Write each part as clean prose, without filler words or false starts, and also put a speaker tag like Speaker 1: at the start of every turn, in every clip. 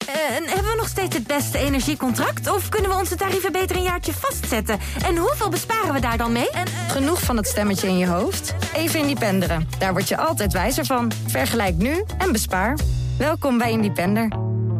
Speaker 1: En hebben we nog steeds het beste energiecontract? Of kunnen we onze tarieven beter een jaartje vastzetten? En hoeveel besparen we daar dan mee?
Speaker 2: Genoeg van het stemmetje in je hoofd? Even Independeren. Daar word je altijd wijzer van. Vergelijk nu en bespaar. Welkom bij Independer.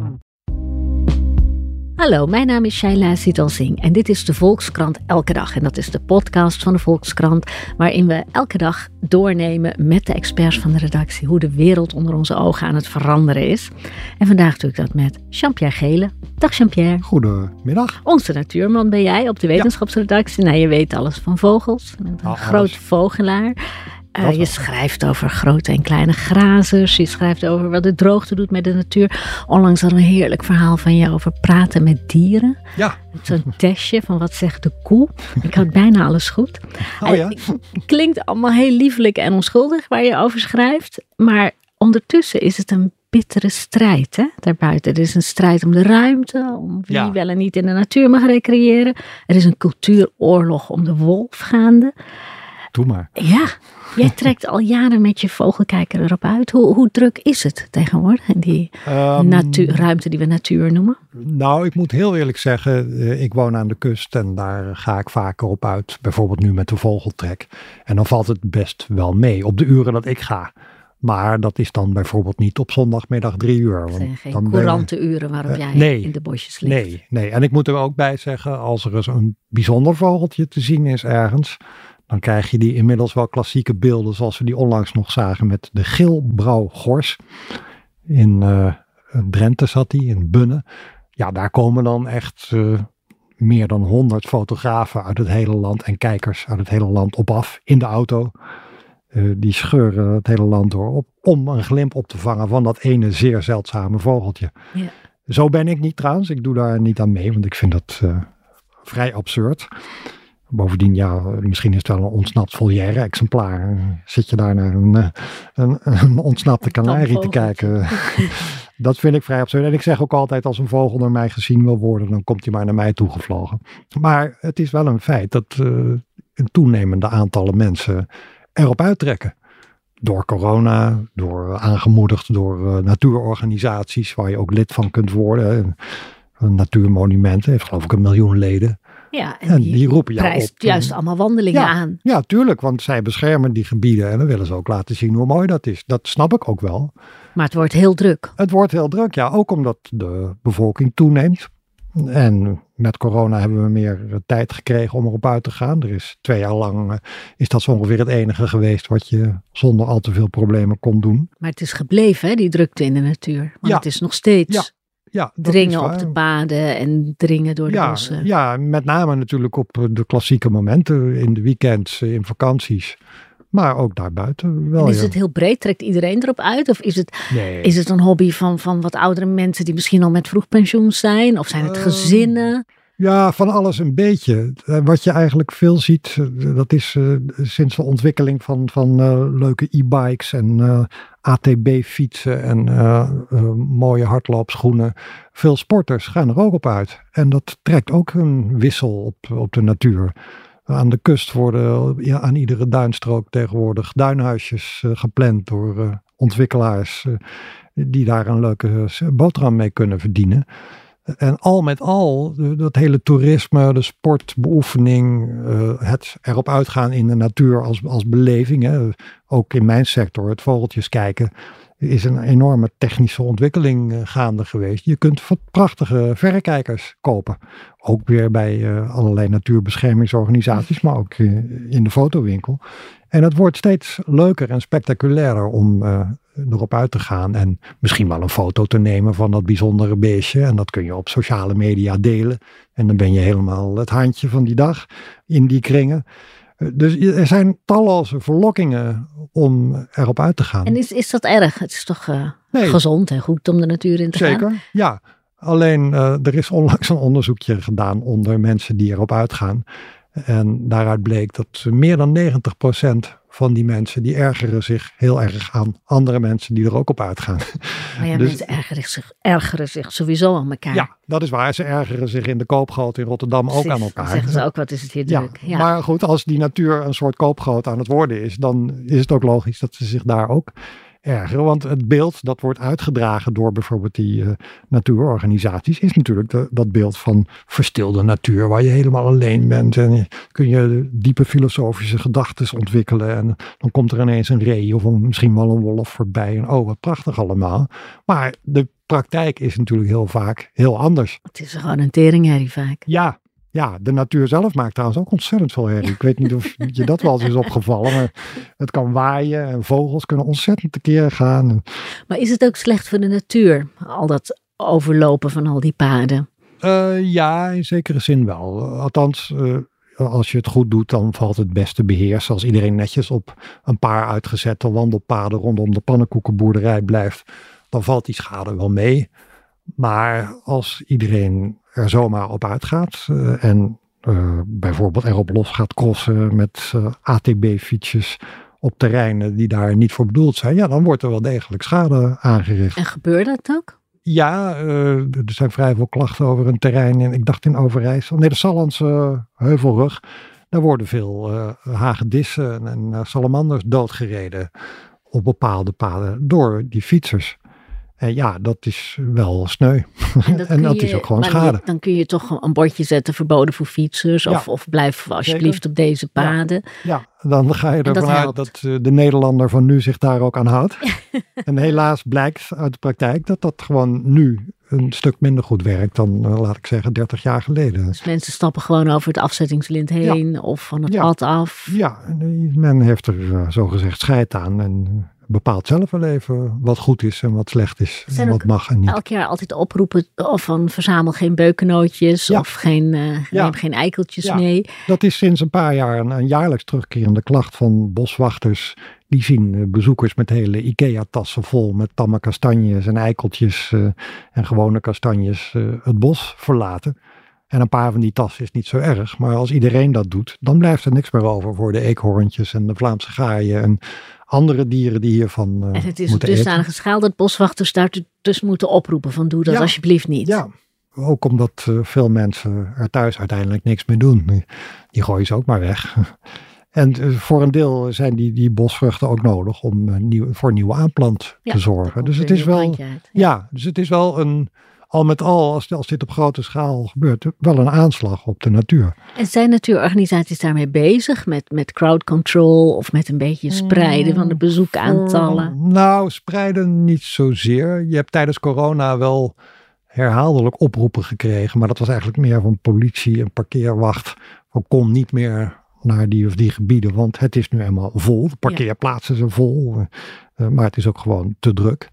Speaker 3: Hallo, mijn naam is Shaila Sitalsing en dit is de Volkskrant Elke Dag. En dat is de podcast van de Volkskrant, waarin we elke dag doornemen met de experts van de redactie hoe de wereld onder onze ogen aan het veranderen is. En vandaag doe ik dat met Jean-Pierre Gele. Dag Jean-Pierre.
Speaker 4: Goedemiddag.
Speaker 3: Onze natuurman ben jij op de wetenschapsredactie. Nou, je weet alles van vogels. Je bent een groot vogelaar. Je schrijft over grote en kleine grazers. Je schrijft over wat de droogte doet met de natuur. Onlangs hadden we een heerlijk verhaal van je over praten met dieren.
Speaker 4: Ja.
Speaker 3: Zo'n testje van wat zegt de koe. Ik had bijna alles goed. Klinkt allemaal heel liefelijk en onschuldig waar je over schrijft. Maar ondertussen is het een bittere strijd, hè, daarbuiten. Er is een strijd om de ruimte, om wie wel en niet in de natuur mag recreëren. Er is een cultuuroorlog om de wolf gaande.
Speaker 4: Doe maar.
Speaker 3: Ja, jij trekt al jaren met je vogelkijker erop uit. Hoe druk is het tegenwoordig in die ruimte die we natuur noemen?
Speaker 4: Nou, ik moet heel eerlijk zeggen, ik woon aan de kust en daar ga ik vaker op uit. Bijvoorbeeld nu met de vogeltrek. En dan valt het best wel mee op de uren dat ik ga. Maar dat is dan bijvoorbeeld niet op zondagmiddag 3 uur.
Speaker 3: Het zijn geen courante uren waarop jij in de bosjes ligt.
Speaker 4: Nee. En ik moet er ook bij zeggen, als er eens een bijzonder vogeltje te zien is ergens, dan krijg je die inmiddels wel klassieke beelden zoals we die onlangs nog zagen met de geelbrouwgors. In Drenthe zat die, in Bunne. Ja, daar komen dan echt meer dan 100 fotografen uit het hele land en kijkers uit het hele land op af in de auto. Die scheuren het hele land door om een glimp op te vangen van dat ene zeer zeldzame vogeltje. Ja. Zo ben ik niet trouwens. Ik doe daar niet aan mee, want ik vind dat vrij absurd. Bovendien, misschien is het wel een ontsnapt volière-exemplaar. Zit je daar naar een ontsnapte kanarie te kijken? Dat vind ik vrij absurd. En ik zeg ook altijd, als een vogel door mij gezien wil worden, dan komt hij maar naar mij toegevlogen. Maar het is wel een feit dat een toenemende aantallen mensen erop uittrekken. Door corona, aangemoedigd door natuurorganisaties waar je ook lid van kunt worden. Natuurmonumenten heeft geloof ik 1 miljoen leden.
Speaker 3: Ja, en die roepen prijst op, juist allemaal wandelingen aan.
Speaker 4: Ja, tuurlijk, want zij beschermen die gebieden en dan willen ze ook laten zien hoe mooi dat is. Dat snap ik ook wel.
Speaker 3: Maar het wordt heel druk.
Speaker 4: Het wordt heel druk, ja. Ook omdat de bevolking toeneemt. En met corona hebben we meer tijd gekregen om erop uit te gaan. Er is 2 jaar lang, is dat zo ongeveer het enige geweest wat je zonder al te veel problemen kon doen.
Speaker 3: Maar het is gebleven, hè, die drukte in de natuur. Want het is nog steeds dringen op de paden en dringen door de bossen.
Speaker 4: Ja, met name natuurlijk op de klassieke momenten, in de weekends, in vakanties. Maar ook daarbuiten wel.
Speaker 3: En is het heel breed? Trekt iedereen erop uit? Of is het een hobby van wat oudere mensen die misschien al met vroeg pensioen zijn? Of zijn het gezinnen?
Speaker 4: Ja, van alles een beetje. Wat je eigenlijk veel ziet, dat is sinds de ontwikkeling van leuke e-bikes en ATB-fietsen en mooie hardloopschoenen. Veel sporters gaan er ook op uit. En dat trekt ook een wissel op de natuur. Aan de kust worden aan iedere duinstrook tegenwoordig duinhuisjes gepland door ontwikkelaars die daar een leuke boterham mee kunnen verdienen. En al met al, dat hele toerisme, de sportbeoefening, het erop uitgaan in de natuur als beleving. Hè. Ook in mijn sector, het vogeltjes kijken, is een enorme technische ontwikkeling gaande geweest. Je kunt prachtige verrekijkers kopen. Ook weer bij allerlei natuurbeschermingsorganisaties, maar ook in de fotowinkel. En het wordt steeds leuker en spectaculairer om erop uit te gaan. En misschien wel een foto te nemen van dat bijzondere beestje. En dat kun je op sociale media delen. En dan ben je helemaal het handje van die dag in die kringen. Dus er zijn talloze verlokkingen om erop uit te gaan.
Speaker 3: En is dat erg? Het is toch gezond en goed om de natuur in te gaan?
Speaker 4: Zeker, ja. Alleen er is onlangs een onderzoekje gedaan onder mensen die erop uitgaan. En daaruit bleek dat meer dan 90% van die mensen die ergeren zich heel erg aan andere mensen die er ook op uitgaan.
Speaker 3: Maar ja, mensen ergeren zich sowieso aan elkaar.
Speaker 4: Ja, dat is waar. Ze ergeren zich in de koopgoot in Rotterdam ook aan elkaar.
Speaker 3: Dan zeggen ze ook, wat is het hier druk.
Speaker 4: Ja. Maar goed, als die natuur een soort koopgoot aan het worden is, dan is het ook logisch dat ze zich daar ook ergeren. Want het beeld dat wordt uitgedragen door bijvoorbeeld die natuurorganisaties is natuurlijk dat beeld van verstilde natuur waar je helemaal alleen bent. En kun je diepe filosofische gedachten ontwikkelen. En dan komt er ineens een ree of misschien wel een wolf voorbij. En oh, wat prachtig allemaal. Maar de praktijk is natuurlijk heel vaak heel anders.
Speaker 3: Het is gewoon een teringherrie vaak.
Speaker 4: Ja, de natuur zelf maakt trouwens ook ontzettend veel herrie. Ik weet niet of je dat wel eens is opgevallen. Maar het kan waaien en vogels kunnen ontzettend tekeer gaan.
Speaker 3: Maar is het ook slecht voor de natuur? Al dat overlopen van al die paden?
Speaker 4: Ja, in zekere zin wel. Althans, als je het goed doet, dan valt het best te beheersen. Als iedereen netjes op een paar uitgezette wandelpaden rondom de pannenkoekenboerderij blijft, dan valt die schade wel mee. Maar als iedereen er zomaar op uitgaat en bijvoorbeeld erop los gaat crossen met ATB-fietsjes op terreinen die daar niet voor bedoeld zijn, ja, dan wordt er wel degelijk schade aangericht.
Speaker 3: En gebeurt dat ook?
Speaker 4: Ja, er zijn vrij veel klachten over een terrein ik dacht in Overijssel. Nee, de Sallandse Heuvelrug. Daar worden veel hagedissen en salamanders doodgereden op bepaalde paden door die fietsers. En ja, dat is wel sneu. En dat is ook gewoon schade.
Speaker 3: Dan kun je toch een bordje zetten, verboden voor fietsers. Ja. Of blijf alsjeblieft op deze paden.
Speaker 4: Ja, dan ga je ervan uit dat de Nederlander van nu zich daar ook aan houdt. En helaas blijkt uit de praktijk dat gewoon nu een stuk minder goed werkt dan, laat ik zeggen, 30 jaar geleden.
Speaker 3: Dus mensen stappen gewoon over het afzettingslint heen of van het pad af.
Speaker 4: Ja, men heeft er zogezegd scheid aan en bepaalt zelf wel even wat goed is en wat slecht is. En wat mag en niet.
Speaker 3: Elk jaar altijd oproepen van verzamel geen beukennootjes of neem geen eikeltjes mee.
Speaker 4: Dat is sinds een paar jaar een jaarlijks terugkerende klacht van boswachters. Die zien bezoekers met hele IKEA-tassen vol met tamme kastanjes en eikeltjes en gewone kastanjes het bos verlaten. En een paar van die tassen is niet zo erg. Maar als iedereen dat doet, dan blijft er niks meer over voor de eekhoorntjes en de Vlaamse gaaien en andere dieren die hiervan moeten eten. En het is op
Speaker 3: dusdanige schaal dat boswachters daar dus moeten oproepen van doe dat alsjeblieft niet.
Speaker 4: Ja, ook omdat veel mensen er thuis uiteindelijk niks mee doen. Die gooien ze ook maar weg. En voor een deel zijn die bosvruchten ook nodig om voor nieuwe aanplant te zorgen. Dus het is wel, dus het is wel al met al, als dit op grote schaal gebeurt, wel een aanslag op de natuur.
Speaker 3: En zijn natuurorganisaties daarmee bezig met crowd control of met een beetje spreiden van de bezoekaantallen?
Speaker 4: Nou, spreiden niet zozeer. Je hebt tijdens corona wel herhaaldelijk oproepen gekregen, maar dat was eigenlijk meer van politie en parkeerwacht. Kom niet meer naar die of die gebieden, want het is nu eenmaal vol. De parkeerplaatsen zijn vol, maar het is ook gewoon te druk.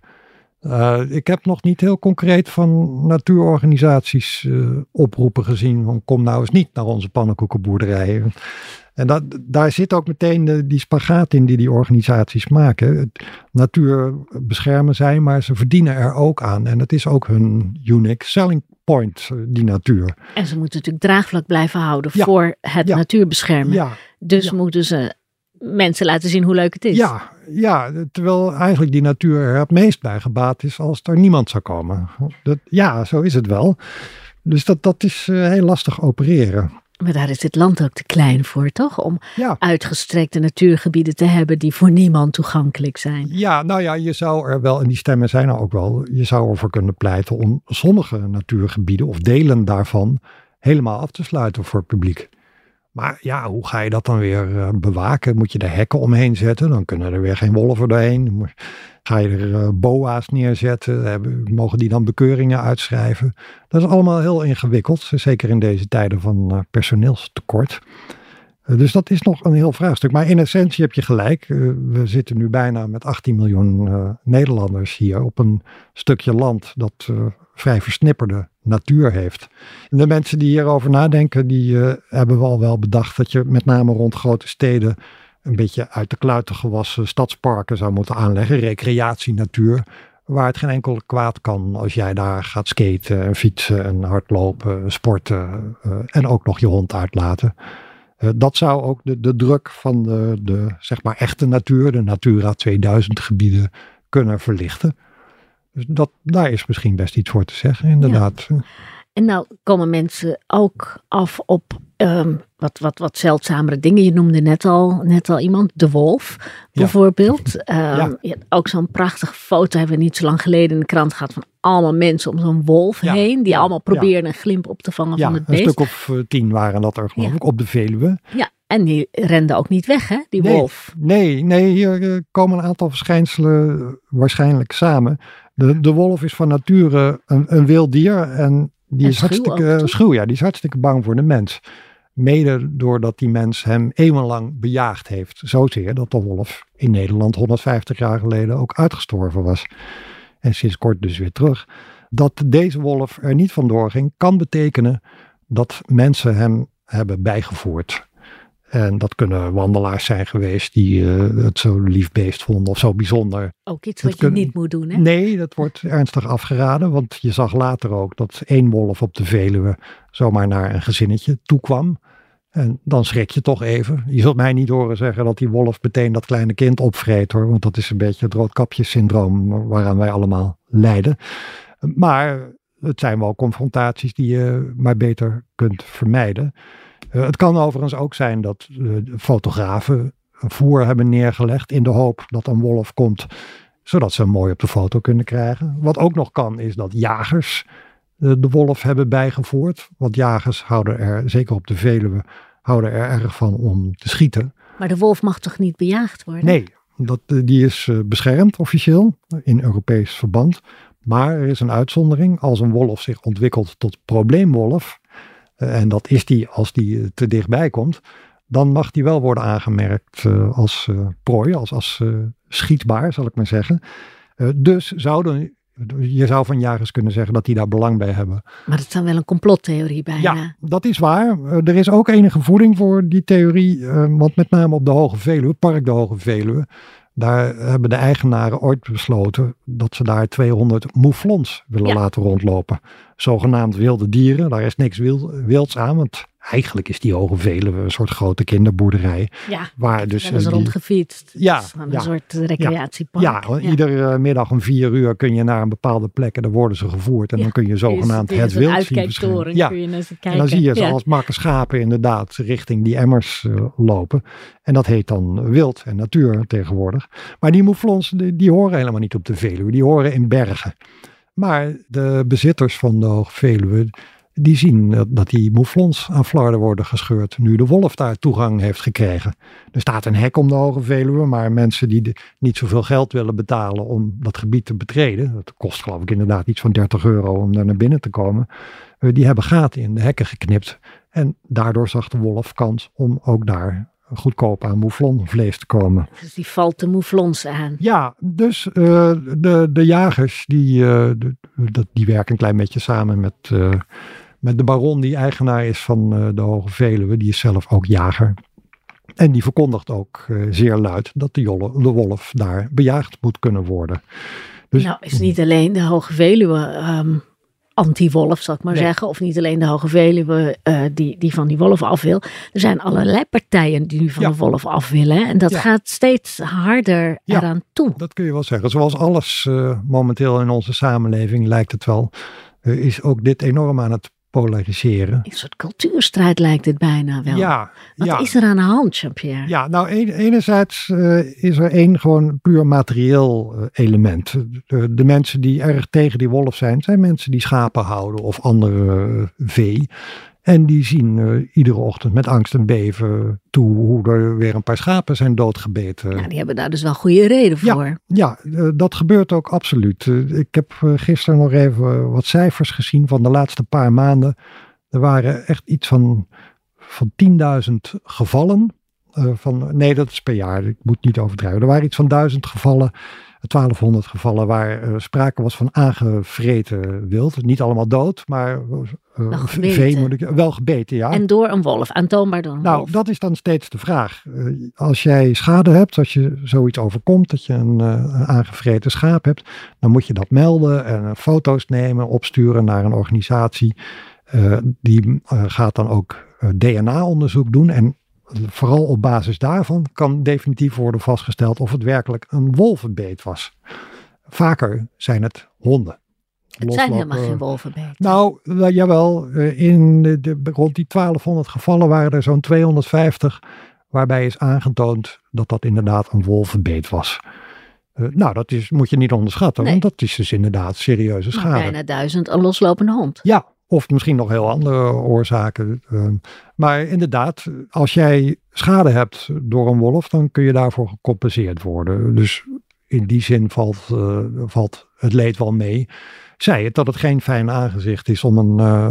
Speaker 4: Ik heb nog niet heel concreet van natuurorganisaties oproepen gezien van kom nou eens niet naar onze pannenkoekenboerderijen. En daar zit ook meteen die spagaat in die organisaties maken. Natuur beschermen zij, maar ze verdienen er ook aan. En het is ook hun unique selling point, die natuur.
Speaker 3: En ze moeten natuurlijk draagvlak blijven houden voor het natuurbeschermen. Ja. Dus moeten ze mensen laten zien hoe leuk het is.
Speaker 4: Ja, terwijl eigenlijk die natuur er het meest bij gebaat is als er niemand zou komen. Zo is het wel. Dus dat is heel lastig opereren.
Speaker 3: Maar daar is dit land ook te klein voor, toch? Om uitgestrekte natuurgebieden te hebben die voor niemand toegankelijk zijn. Ja,
Speaker 4: nou ja, je zou er wel, en die stemmen zijn er ook wel, je zou ervoor kunnen pleiten om sommige natuurgebieden of delen daarvan helemaal af te sluiten voor het publiek. Maar ja, hoe ga je dat dan weer bewaken? Moet je er hekken omheen zetten? Dan kunnen er weer geen wolven doorheen. Ga je er boa's neerzetten? Mogen die dan bekeuringen uitschrijven? Dat is allemaal heel ingewikkeld. Zeker in deze tijden van personeelstekort. Dus dat is nog een heel vraagstuk. Maar in essentie heb je gelijk. We zitten nu bijna met 18 miljoen Nederlanders hier op een stukje land dat vrij versnipperde natuur heeft. En de mensen die hierover nadenken, die hebben wel bedacht dat je met name rond grote steden een beetje uit de kluiten gewassen stadsparken zou moeten aanleggen. Recreatienatuur, waar het geen enkel kwaad kan als jij daar gaat skaten en fietsen en hardlopen, sporten en ook nog je hond uitlaten. Dat zou ook de druk van de zeg maar echte natuur, de Natura 2000 gebieden, kunnen verlichten. Dus daar is misschien best iets voor te zeggen, inderdaad. Ja.
Speaker 3: En nou komen mensen ook af op wat zeldzamere dingen. Je noemde net al iemand, de wolf bijvoorbeeld. Ook zo'n prachtige foto hebben we niet zo lang geleden in de krant gehad van allemaal mensen om zo'n wolf heen. Die allemaal proberen een glimp op te vangen van het beest.
Speaker 4: Een stuk of 10 waren dat er geloof ik op de Veluwe.
Speaker 3: Ja, en die renden ook niet weg hè, die wolf.
Speaker 4: Nee, hier komen een aantal verschijnselen waarschijnlijk samen. De wolf is van nature een wild dier en die is hartstikke schuw. Ja, die is hartstikke bang voor de mens. Mede doordat die mens hem eeuwenlang bejaagd heeft. Zozeer dat de wolf in Nederland 150 jaar geleden ook uitgestorven was. En sinds kort dus weer terug. Dat deze wolf er niet vandoor ging, kan betekenen dat mensen hem hebben bijgevoerd. En dat kunnen wandelaars zijn geweest die het zo lief beest vonden of zo bijzonder.
Speaker 3: Ook iets wat je niet moet doen, hè?
Speaker 4: Nee, dat wordt ernstig afgeraden. Want je zag later ook dat 1 wolf op de Veluwe zomaar naar een gezinnetje toekwam. En dan schrik je toch even. Je zult mij niet horen zeggen dat die wolf meteen dat kleine kind opvreet hoor. Want dat is een beetje het roodkapjessyndroom waaraan wij allemaal lijden. Maar het zijn wel confrontaties die je maar beter kunt vermijden. Het kan overigens ook zijn dat fotografen een voer hebben neergelegd in de hoop dat een wolf komt, zodat ze hem mooi op de foto kunnen krijgen. Wat ook nog kan is dat jagers de wolf hebben bijgevoerd. Want jagers houden er, zeker op de Veluwe, houden er erg van om te schieten.
Speaker 3: Maar de wolf mag toch niet bejaagd worden?
Speaker 4: Nee, die is beschermd officieel in Europees verband. Maar er is een uitzondering. Als een wolf zich ontwikkelt tot probleemwolf, en dat is die als die te dichtbij komt, dan mag die wel worden aangemerkt als prooi, als schietbaar, zal ik maar zeggen. Dus je zou van jagers kunnen zeggen dat die daar belang bij hebben.
Speaker 3: Maar dat is dan wel een complottheorie bijna.
Speaker 4: Ja, dat is waar. Er is ook enige voeding voor die theorie, want met name op de Hoge Veluwe, Park de Hoge Veluwe, daar hebben de eigenaren ooit besloten dat ze daar 200 mouflons willen laten rondlopen. Zogenaamd wilde dieren, daar is niks wilds aan, want eigenlijk is die Hoge Veluwe een soort grote kinderboerderij.
Speaker 3: Ja,
Speaker 4: waar dus
Speaker 3: is rondgefietst.
Speaker 4: Ja,
Speaker 3: een soort recreatiepark.
Speaker 4: Ja, iedere middag om 4 uur kun je naar een bepaalde plek en dan worden ze gevoerd. En dan kun je zogenaamd het wild zien verschijnen.
Speaker 3: Ja, kun je naar ze kijken.
Speaker 4: En dan zie je ze als makke schapen inderdaad richting die emmers lopen. En dat heet dan wild en natuur tegenwoordig. Maar die mouflons, die horen helemaal niet op de Veluwe. Die horen in bergen. Maar de bezitters van de Hoge Veluwe, die zien dat die mouflons aan flarden worden gescheurd. Nu de wolf daar toegang heeft gekregen. Er staat een hek om de Hoge Veluwe. Maar mensen die niet zoveel geld willen betalen om dat gebied te betreden. Dat kost geloof ik inderdaad iets van €30 om daar naar binnen te komen. Die hebben gaten in de hekken geknipt. En daardoor zag de wolf kans om ook daar goedkoop aan mouflonvlees te komen.
Speaker 3: Dus die valt de mouflons aan.
Speaker 4: Ja, dus de jagers die werken een klein beetje samen met de baron die eigenaar is van de Hoge Veluwe. Die is zelf ook jager. En die verkondigt ook zeer luid dat de wolf daar bejaagd moet kunnen worden. Dus,
Speaker 3: nou is niet alleen de Hoge Veluwe anti-wolf, zal ik maar zeggen. Of niet alleen de Hoge Veluwe die van die wolf af wil. Er zijn allerlei partijen die nu van de wolf af willen. En dat gaat steeds harder eraan toe.
Speaker 4: Dat kun je wel zeggen. Zoals alles momenteel in onze samenleving lijkt het wel. Is ook dit enorm aan het polariseren.
Speaker 3: Een soort cultuurstrijd lijkt het bijna wel.
Speaker 4: Ja.
Speaker 3: Wat is er aan de hand, Jean-Pierre?
Speaker 4: Ja, nou enerzijds is er één gewoon puur materieel element. De mensen die erg tegen die wolf zijn mensen die schapen houden of andere vee. En die zien iedere ochtend met angst en beven toe hoe er weer een paar schapen zijn doodgebeten.
Speaker 3: Ja, die hebben daar dus wel goede reden voor.
Speaker 4: Ja, dat gebeurt ook absoluut. Ik heb gisteren nog even wat cijfers gezien van de laatste paar maanden. Er waren echt iets van 10.000 gevallen. Nee, dat is per jaar. Ik moet niet overdrijven. Er waren iets van 1000 gevallen. 1200 gevallen waar sprake was van aangevreten wild. Niet allemaal dood, maar vee wel gebeten, ja.
Speaker 3: En door een wolf, aantoonbaar door een wolf.
Speaker 4: Nou, dat is dan steeds de vraag. Als jij schade hebt, als je zoiets overkomt, dat je een aangevreten schaap hebt, dan moet je dat melden en foto's nemen, opsturen naar een organisatie. Die gaat dan ook DNA-onderzoek doen en vooral op basis daarvan kan definitief worden vastgesteld of het werkelijk een wolvenbeet was. Vaker zijn het honden.
Speaker 3: Het zijn helemaal geen wolvenbeten.
Speaker 4: Nou, jawel. Rond die 1200 gevallen waren er zo'n 250... waarbij is aangetoond dat dat inderdaad een wolvenbeet was. Dat moet je niet onderschatten, want dat is dus inderdaad serieuze schade.
Speaker 3: Maar bijna 1000 een loslopende hond.
Speaker 4: Ja, of misschien nog heel andere oorzaken. Maar inderdaad, als jij schade hebt door een wolf, dan kun je daarvoor gecompenseerd worden. Dus in die zin valt het leed wel mee. Zei het dat het geen fijn aangezicht is om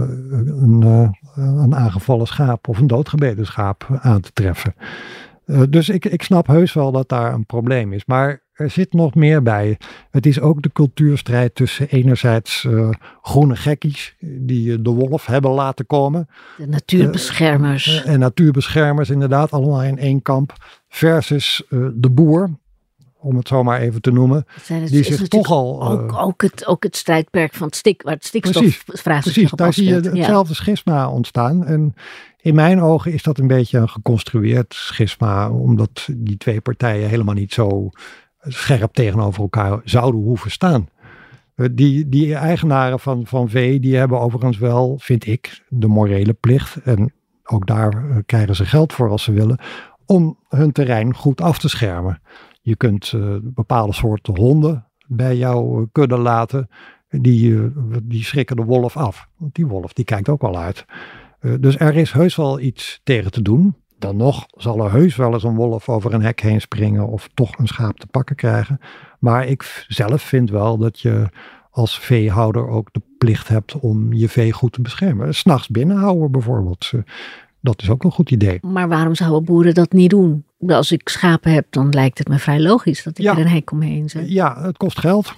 Speaker 4: een aangevallen schaap of een doodgebeten schaap aan te treffen. Dus ik snap heus wel dat daar een probleem is. Maar er zit nog meer bij. Het is ook de cultuurstrijd tussen enerzijds groene gekkies die de wolf hebben laten komen.
Speaker 3: De natuurbeschermers.
Speaker 4: En natuurbeschermers inderdaad, allemaal in één kamp. Versus de boer, om het zo maar even te noemen. Die zich toch al...
Speaker 3: Ook het strijdperk van waar het stikstofvraagstuk
Speaker 4: precies, daar zie je hetzelfde schisma ontstaan. En in mijn ogen is dat een beetje een geconstrueerd schisma, omdat die twee partijen helemaal niet zo scherp tegenover elkaar zouden hoeven staan. Die eigenaren van vee, die hebben overigens wel, vind ik, de morele plicht, en ook daar krijgen ze geld voor als ze willen, om hun terrein goed af te schermen. Je kunt bepaalde soorten honden bij jouw kudde laten, die schrikken de wolf af. Want die wolf die kijkt ook wel uit. Dus er is heus wel iets tegen te doen. Dan nog zal er heus wel eens een wolf over een hek heen springen of toch een schaap te pakken krijgen. Maar ik zelf vind wel dat je als veehouder ook de plicht hebt om je vee goed te beschermen. 's Nachts binnenhouden bijvoorbeeld. Dat is ook een goed idee.
Speaker 3: Maar waarom zouden boeren dat niet doen? Als ik schapen heb, dan lijkt het me vrij logisch dat ik er een hek omheen zet.
Speaker 4: Ja, het kost geld.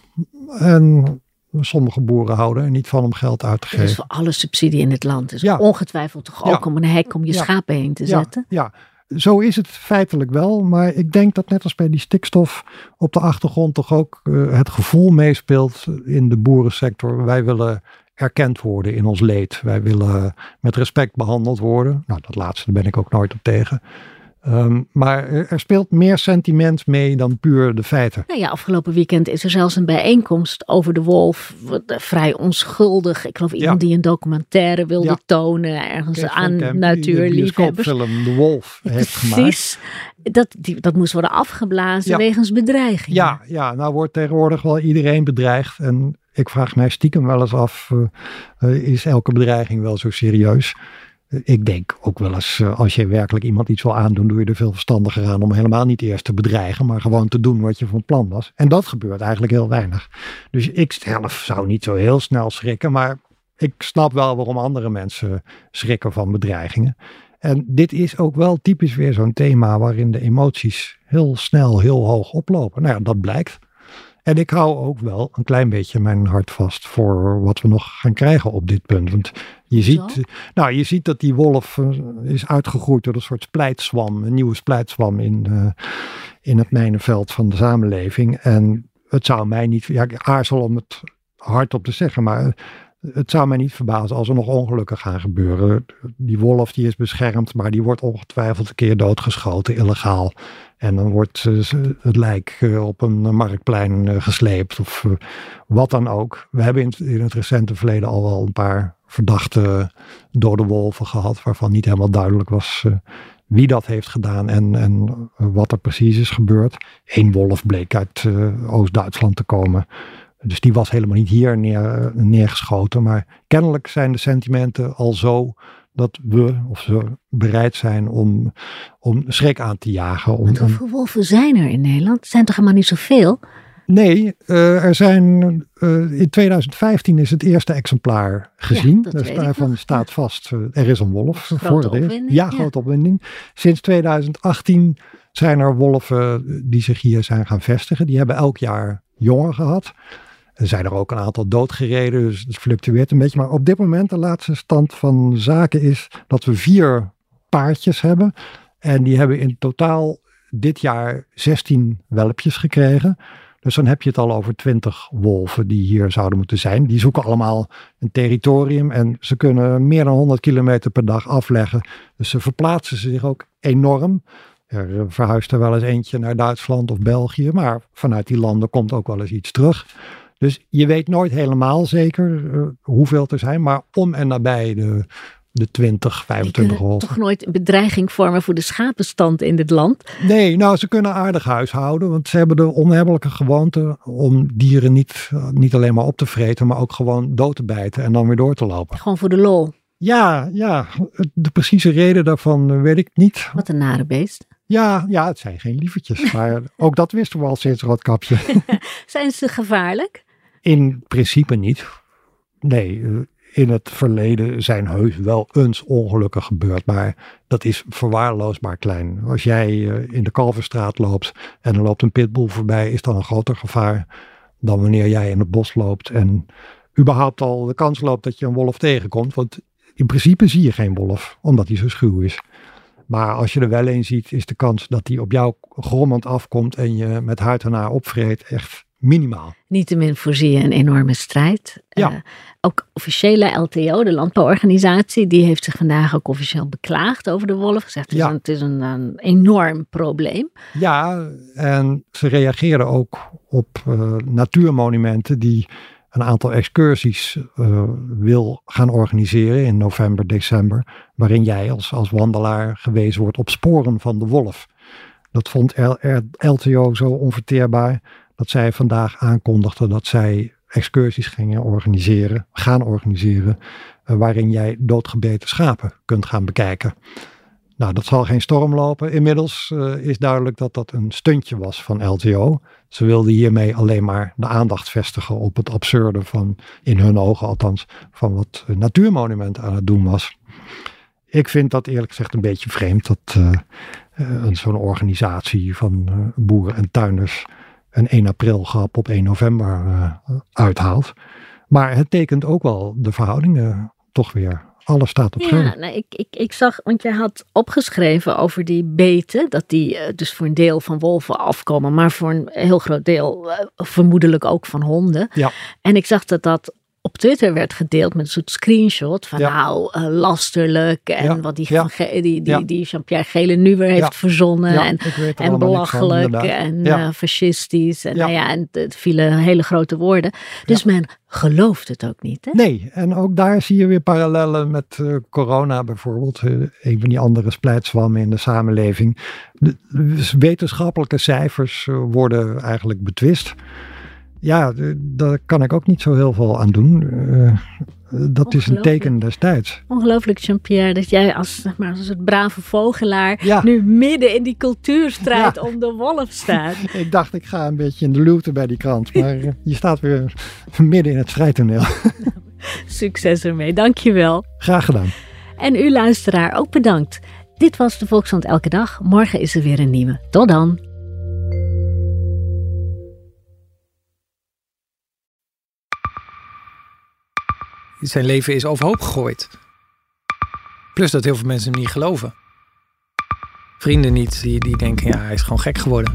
Speaker 4: En sommige boeren houden er niet van om geld uit te geven.
Speaker 3: Dat is voor alle subsidie in het land. Dus ongetwijfeld toch ook om een hek om je schapen heen te zetten?
Speaker 4: Ja, zo is het feitelijk wel. Maar ik denk dat net als bij die stikstof op de achtergrond toch ook het gevoel meespeelt in de boerensector. Wij willen erkend worden in ons leed. Wij willen met respect behandeld worden. Nou, dat laatste ben ik ook nooit op tegen. Maar er speelt meer sentiment mee dan puur de feiten.
Speaker 3: Nou ja, afgelopen weekend is er zelfs een bijeenkomst over de wolf. Vrij onschuldig. Ik geloof iemand die een documentaire wilde tonen. Ergens aan natuurliefhebbers.
Speaker 4: Die film De Wolf heeft gemaakt.
Speaker 3: Precies. Dat moest worden afgeblazen wegens bedreiging.
Speaker 4: Ja, nou wordt tegenwoordig wel iedereen bedreigd. En ik vraag mij stiekem wel eens af, is elke bedreiging wel zo serieus? Ik denk ook wel eens, als je werkelijk iemand iets wil aandoen, doe je er veel verstandiger aan om helemaal niet eerst te bedreigen, maar gewoon te doen wat je van plan was. En dat gebeurt eigenlijk heel weinig. Dus ik zelf zou niet zo heel snel schrikken, maar ik snap wel waarom andere mensen schrikken van bedreigingen. En dit is ook wel typisch weer zo'n thema waarin de emoties heel snel heel hoog oplopen. Nou ja, dat blijkt. En ik hou ook wel een klein beetje mijn hart vast voor wat we nog gaan krijgen op dit punt. Want je ziet dat die wolf is uitgegroeid door een soort splijtswam, een nieuwe splijtswam in het mijnenveld van de samenleving. En het zou mij niet, ik aarzel om het hardop te zeggen, maar het zou mij niet verbazen als er nog ongelukken gaan gebeuren. Die wolf die is beschermd, maar die wordt ongetwijfeld een keer doodgeschoten, illegaal. En dan wordt het lijk op een marktplein gesleept of wat dan ook. We hebben in het recente verleden al wel een paar verdachte dode wolven gehad, waarvan niet helemaal duidelijk was wie dat heeft gedaan en wat er precies is gebeurd. Eén wolf bleek uit Oost-Duitsland te komen. Dus die was helemaal niet hier neergeschoten. Maar kennelijk zijn de sentimenten al zo dat ze bereid zijn om schrik aan te jagen.
Speaker 3: Hoeveel wolven zijn er in Nederland? Het zijn toch helemaal niet zoveel?
Speaker 4: Nee, er zijn in 2015 is het eerste exemplaar gezien. Dus daarvan staat vast, er is een wolf.
Speaker 3: Grote opwinding.
Speaker 4: Ja, grote opwinding. Sinds 2018 zijn er wolven die zich hier zijn gaan vestigen. Die hebben elk jaar jongen gehad. Er zijn er ook een aantal doodgereden, dus het fluctueert een beetje. Maar op dit moment, de laatste stand van zaken is dat we 4 paardjes hebben. En die hebben in totaal dit jaar 16 welpjes gekregen. Dus dan heb je het al over 20 wolven die hier zouden moeten zijn. Die zoeken allemaal een territorium en ze kunnen meer dan 100 kilometer per dag afleggen. Dus ze verplaatsen zich ook enorm. Er verhuist er wel eens eentje naar Duitsland of België, maar vanuit die landen komt ook wel eens iets terug. Dus je weet nooit helemaal zeker hoeveel er zijn, maar om en nabij de 20, 25 wolven.
Speaker 3: Toch nooit een bedreiging vormen voor de schapenstand in dit land?
Speaker 4: Nee, nou ze kunnen aardig huishouden, want ze hebben de onhebbelijke gewoonte om dieren niet alleen maar op te vreten, maar ook gewoon dood te bijten en dan weer door te lopen.
Speaker 3: Gewoon voor de lol?
Speaker 4: Ja, de precieze reden daarvan weet ik niet.
Speaker 3: Wat een nare beest.
Speaker 4: Ja, het zijn geen lievertjes, maar ook dat wisten we al sinds Roodkapje.
Speaker 3: Zijn ze gevaarlijk?
Speaker 4: In principe niet. Nee, in het verleden zijn heus wel eens ongelukken gebeurd, maar dat is verwaarloosbaar klein. Als jij in de Kalverstraat loopt en er loopt een pitbull voorbij, is dat een groter gevaar dan wanneer jij in het bos loopt en überhaupt al de kans loopt dat je een wolf tegenkomt. Want in principe zie je geen wolf, omdat hij zo schuw is. Maar als je er wel een ziet, is de kans dat hij op jou grommend afkomt en je met huid en haar opvreet echt minimaal.
Speaker 3: Niettemin voorzie je een enorme strijd.
Speaker 4: Ja.
Speaker 3: Ook officiële LTO, de landbouworganisatie, die heeft zich vandaag ook officieel beklaagd over de wolf. Gezegd, het is een enorm probleem.
Speaker 4: Ja, en ze reageerden ook op natuurmonumenten die een aantal excursies wil gaan organiseren in november, december, waarin jij als wandelaar gewezen wordt op sporen van de wolf. Dat vond LTO zo onverteerbaar dat zij vandaag aankondigden dat zij excursies gaan organiseren, waarin jij doodgebeten schapen kunt gaan bekijken. Nou, dat zal geen storm lopen. Inmiddels is duidelijk dat dat een stuntje was van LTO. Ze wilden hiermee alleen maar de aandacht vestigen op het absurde van, in hun ogen althans, van wat Natuurmonument aan het doen was. Ik vind dat eerlijk gezegd een beetje vreemd dat zo'n organisatie van boeren en tuinders een 1 april grap op 1 november uithaalt. Maar het tekent ook wel de verhoudingen toch weer. Alles staat op scherm.
Speaker 3: Ja, ik zag, want jij had opgeschreven over die beten, dat die dus voor een deel van wolven afkomen, maar voor een heel groot deel vermoedelijk ook van honden.
Speaker 4: Ja.
Speaker 3: En ik zag dat op Twitter werd gedeeld met een soort screenshot van lasterlijk en wat die Jean-Pierre Gele nu weer heeft verzonnen en belachelijk en fascistisch en en het vielen hele grote woorden. Dus men gelooft het ook niet. Hè?
Speaker 4: Nee, en ook daar zie je weer parallellen met corona bijvoorbeeld. Een van die andere splijtswammen in de samenleving. De wetenschappelijke cijfers worden eigenlijk betwist. Ja, daar kan ik ook niet zo heel veel aan doen. Dat is een teken destijds.
Speaker 3: Ongelooflijk, Jean-Pierre, dat jij als het brave vogelaar nu midden in die cultuurstrijd om de wolf staat.
Speaker 4: Ik dacht, ik ga een beetje in de luwte bij die krant, maar je staat weer midden in het strijdtoneel.
Speaker 3: Succes ermee, dankjewel.
Speaker 4: Graag gedaan.
Speaker 3: En u luisteraar ook bedankt. Dit was de Volkskrant Elke Dag. Morgen is er weer een nieuwe. Tot dan.
Speaker 5: Zijn leven is overhoop gegooid. Plus dat heel veel mensen hem niet geloven. Vrienden niet, die denken, hij is gewoon gek geworden.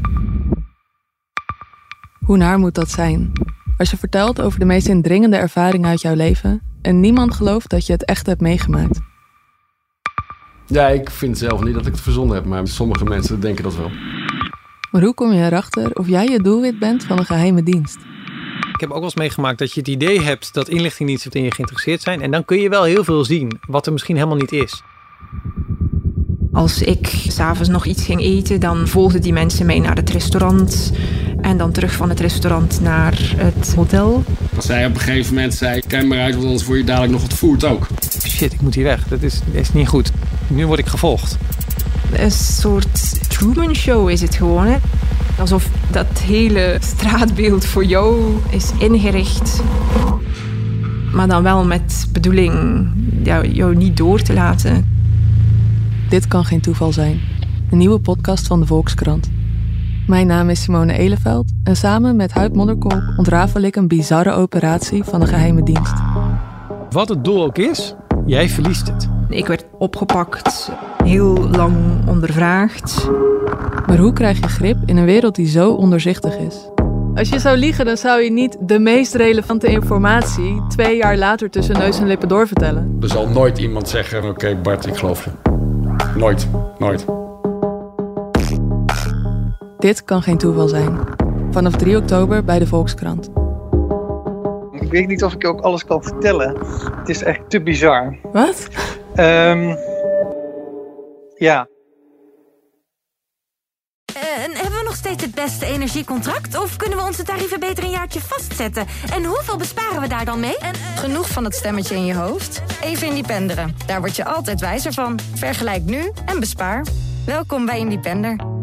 Speaker 6: Hoe naar moet dat zijn? Als je vertelt over de meest indringende ervaringen uit jouw leven en niemand gelooft dat je het echt hebt meegemaakt.
Speaker 7: Ja, ik vind zelf niet dat ik het verzonnen heb, maar sommige mensen denken dat wel.
Speaker 6: Maar hoe kom je erachter of jij het doelwit bent van een geheime dienst?
Speaker 5: Ik heb ook wel eens meegemaakt dat je het idee hebt dat inlichtingendiensten in je geïnteresseerd zijn. En dan kun je wel heel veel zien, wat er misschien helemaal niet is.
Speaker 8: Als ik 's avonds nog iets ging eten, dan volgden die mensen mij naar het restaurant. En dan terug van het restaurant naar het hotel.
Speaker 7: Als zij op een gegeven moment zei, kijk maar uit, want anders word je dadelijk nog ontvoerd ook.
Speaker 5: Shit, ik moet hier weg. Dat is niet goed. Nu word ik gevolgd.
Speaker 8: Een soort Truman Show is het gewoon, hè? Alsof dat hele straatbeeld voor jou is ingericht. Maar dan wel met bedoeling jou niet door te laten.
Speaker 6: Dit kan geen toeval zijn. Een nieuwe podcast van de Volkskrant. Mijn naam is Simone Eleveld en samen met Huid Modderkolk ontrafel ik een bizarre operatie van de geheime dienst.
Speaker 5: Wat het doel ook is, jij verliest het.
Speaker 8: Ik werd opgepakt, heel lang ondervraagd.
Speaker 6: Maar hoe krijg je grip in een wereld die zo ondoorzichtig is? Als je zou liegen, dan zou je niet de meest relevante informatie 2 jaar later tussen neus en lippen doorvertellen.
Speaker 7: Er zal nooit iemand zeggen, oké, Bart, ik geloof je. Nooit, nooit.
Speaker 6: Dit kan geen toeval zijn. Vanaf 3 oktober bij de Volkskrant.
Speaker 9: Ik weet niet of ik je ook alles kan vertellen. Het is echt te bizar.
Speaker 6: Wat?
Speaker 9: Ja.
Speaker 1: En hebben we nog steeds het beste energiecontract? Of kunnen we onze tarieven beter een jaartje vastzetten? En hoeveel besparen we daar dan mee?
Speaker 2: Genoeg van het stemmetje in je hoofd? Even Independeren. Daar word je altijd wijzer van. Vergelijk nu en bespaar. Welkom bij Independer.